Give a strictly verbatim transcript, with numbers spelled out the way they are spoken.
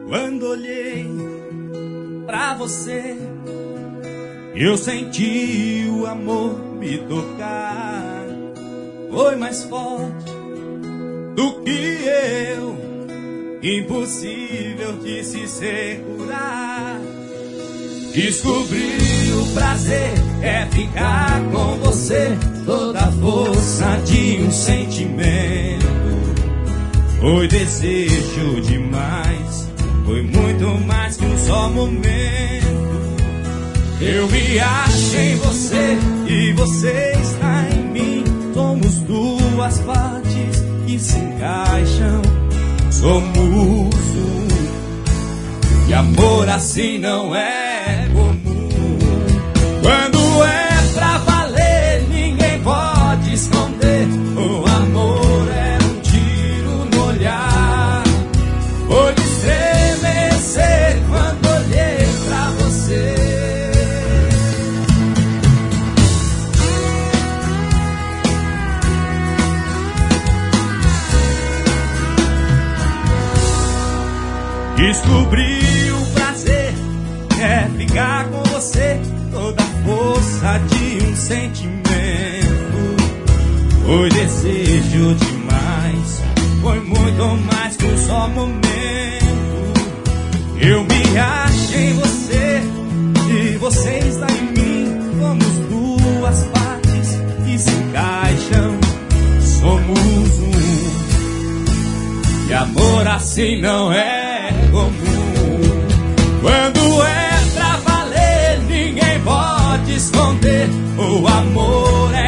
Quando olhei pra você, eu senti o amor me tocar. Foi mais forte do que eu, impossível de se segurar. Descobri o prazer é ficar com você, toda a força de um sentimento. Foi desejo demais, foi muito mais que um só momento. Eu me acho em você e você está em mim. Somos duas partes que se encaixam. Somos um, e amor assim não é comum. Quando é pra valer, ninguém pode esconder. O amor é um tiro no olhar. Foi de estremecer quando olhei pra você. Descobri o prazer é ficar com você, toda a força de um sentimento. Foi desejo demais, foi muito mais que um só momento. Eu me acho em você e você está em mim. Somos duas partes que se encaixam. Somos um, e amor assim não é comum. Quando é pra valer, ninguém pode esconder. O amor é